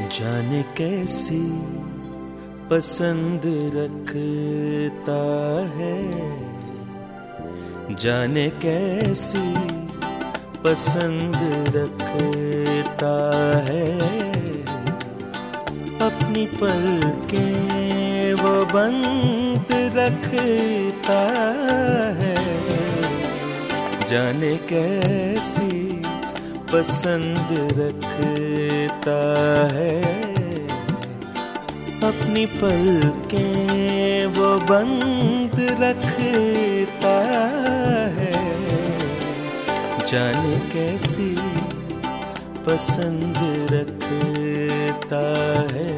जाने कैसी पसंद रखता है, जाने कैसी पसंद रखता है। अपनी पलकें वो बंद रखता है, जाने कैसी पसंद रखता है। अपनी पलकें वो बंद रखता है, जाने कैसी पसंद रखता है।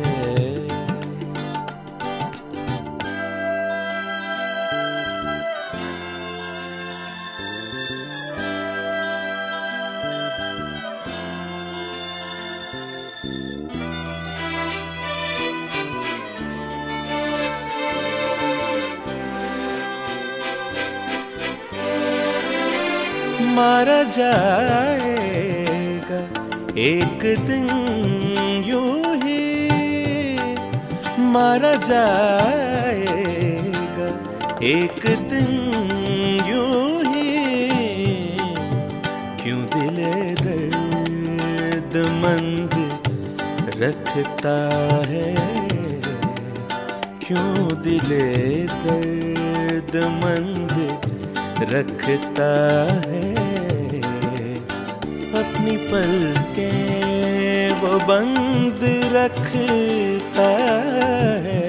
मारा जाएगा एक दिन यूं ही, मारा जाएगा एक दिन यूं ही। क्यों दिले दर्दमंद रखता है, क्यों दिले दर्दमंद रखता है। अपनी पलकें वो बंद रखता है,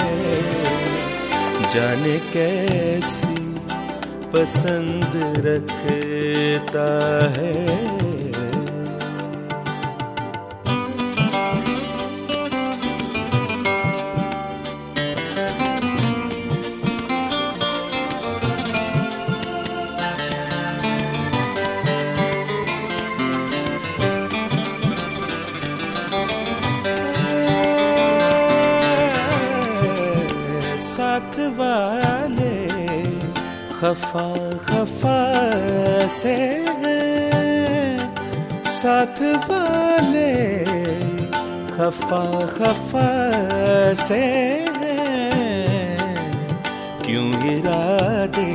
जाने कैसी पसंद रखता है। साथ वाले खफा खफा से हैं, साथ वाले खफा खफा से हैं। क्यों इरादे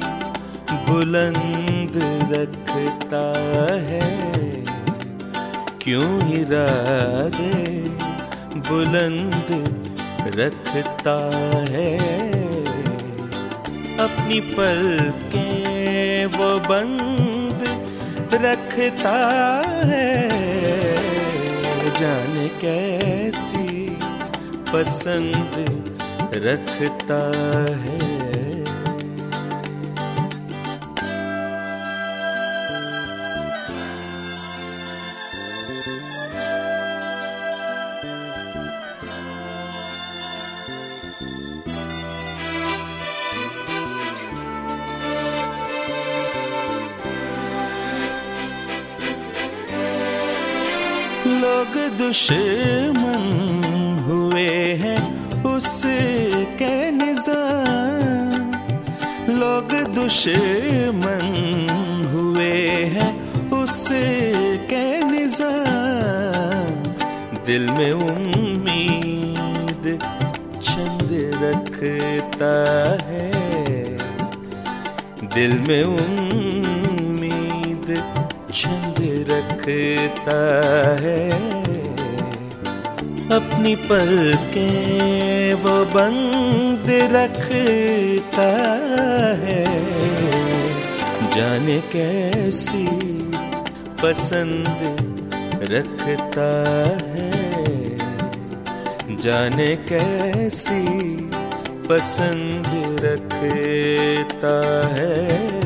बुलंद रखता है, क्यों इरादे बुलंद रखता है। अपनी पलकें वो बंद रखता है, जाने कैसी पसंद रखता है। लोग दुश्मन हुए हैं उसके निज़ाम, लोग दुश्मन हुए हैं उसके निज़ाम। दिल में उम्मीद चंद रखता है, दिल में उम्मीद चंद रखता है। अपनी पलकें वो बंद रखता है, जाने कैसी पसंद रखता है, जाने कैसी पसंद रखता है।